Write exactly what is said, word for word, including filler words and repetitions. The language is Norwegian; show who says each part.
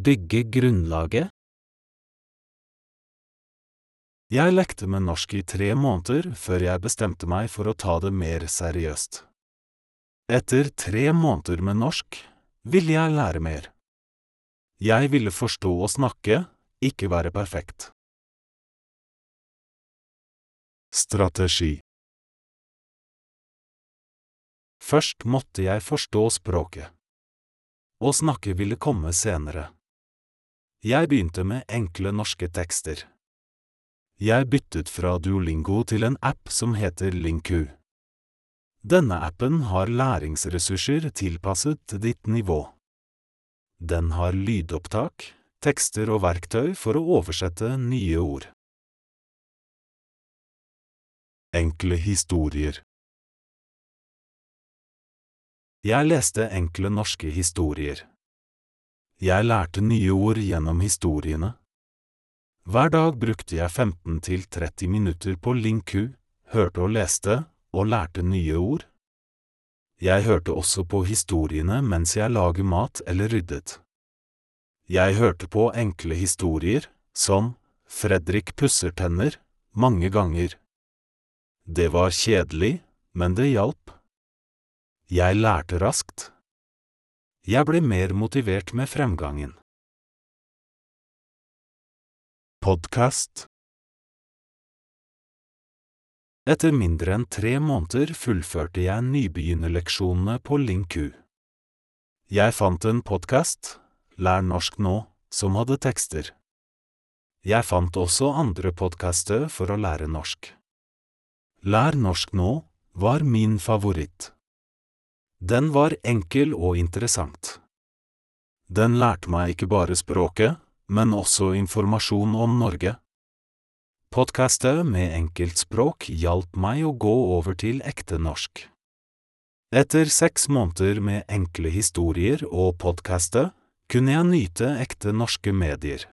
Speaker 1: Bygge grunnlaget. Jeg lekte med norsk i tre måneder før jeg bestemte meg for å ta det mer seriøst. Etter tre måneder med norsk, ville jeg lære mer. Jeg ville forstå og snakke, ikke være perfekt. Strategi. Først måtte jeg forstå språket. Å snakke ville komme senere. Jeg begynte med enkle norske tekster. Jeg byttet fra Duolingo til en app som heter Lingku. Denne appen har læringsressurser tilpasset ditt nivå. Den har lydopptak, tekster og verktøy for å oversette nye ord. Enkle historier. Jeg leste enkle norske historier. Jeg lærte nye ord gjennom historiene. Hver dag brukte jeg femten til tretti minutter på Lingku, hørte og leste, og lærte nye ord. Jeg hørte også på historiene mens jeg laget mat eller ryddet. Jeg hørte på enkle historier, som Fredrik pusser tenner, mange ganger. Det var kjedelig, men det hjalp. Jeg lærte raskt. Jeg ble mer motivert med fremgangen. Podcast. Etter mindre enn tre måneder fullførte jeg nybegynnerleksjonene på Lingku. Jeg fant en podcast, Lær norsk nå, som hadde tekster. Jeg fant også andre podcaster for å lære norsk. Lær norsk nå var min favoritt. Den var enkel og interessant. Den lærte meg ikke bare språket, men også informasjon om Norge. Podcastet med enkelt språk hjalp meg å gå over til ekte norsk. Etter seks måneder med enkle historier og podcastet, kunne jeg nyte ekte norske medier.